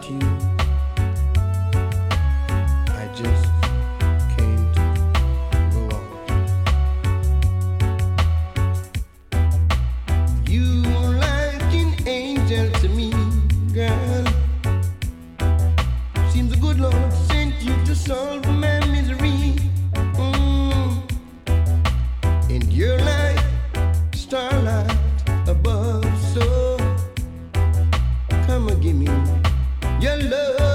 you. I just can't go on. You like an angel to me, girl. Seems the good Lord sent you to solve my misery. And you're like starlight above, so come and give me your love.